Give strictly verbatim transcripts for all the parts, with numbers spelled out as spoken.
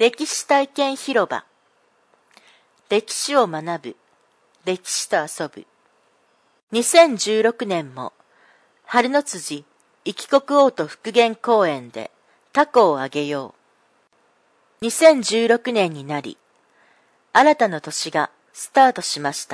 歴史体験広場。歴史を学ぶ。歴史と遊ぶ。にせんじゅうろくねんも春の辻壱岐国王と復元公園で凧をあげよう。にせんじゅうろくねんになり、新たな年がスタートしました。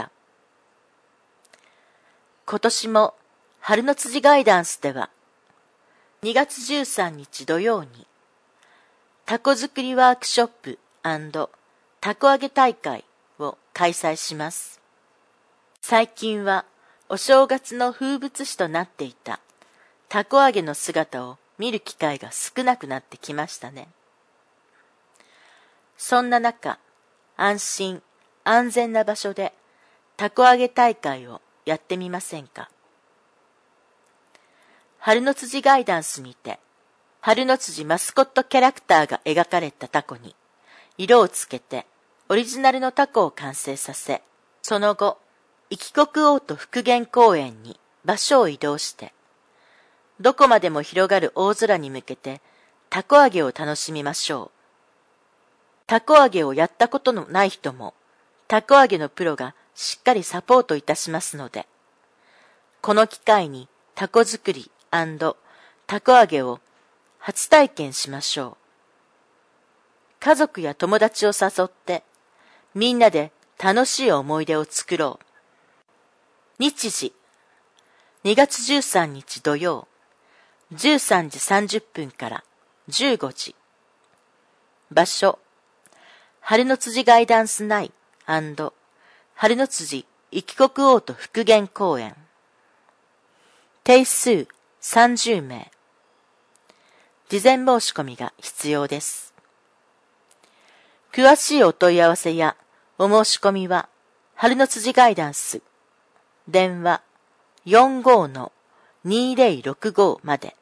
今年も春の辻ガイダンスでは、にがつじゅうさんにち土曜に、凧作りワークショップ&凧揚げ大会を開催します。最近はお正月の風物詩となっていた凧揚げの姿を見る機会が少なくなってきましたね。そんな中、安心安全な場所で凧揚げ大会をやってみませんか。春の辻ガイダンスにて、春の辻マスコットキャラクターが描かれた凧に色をつけてオリジナルの凧を完成させ、その後、壱岐国王と復元公園に場所を移動して、どこまでも広がる大空に向けて凧揚げを楽しみましょう。凧揚げをやったことのない人も、凧揚げのプロがしっかりサポートいたしますので、この機会に凧作り&凧揚げを初体験しましょう。家族や友達を誘って、みんなで楽しい思い出を作ろう。日時、にがつじゅうさんにち土曜、じゅうさんじさんじゅっぷんからじゅうごじ。場所、春の辻ガイダンス内&春の辻壱岐国王と復元公園。定数さんじゅうめい。事前申し込みが必要です。詳しいお問い合わせやお申し込みは、春の辻ガイダンス、電話 よんごーのにーぜろろくご まで。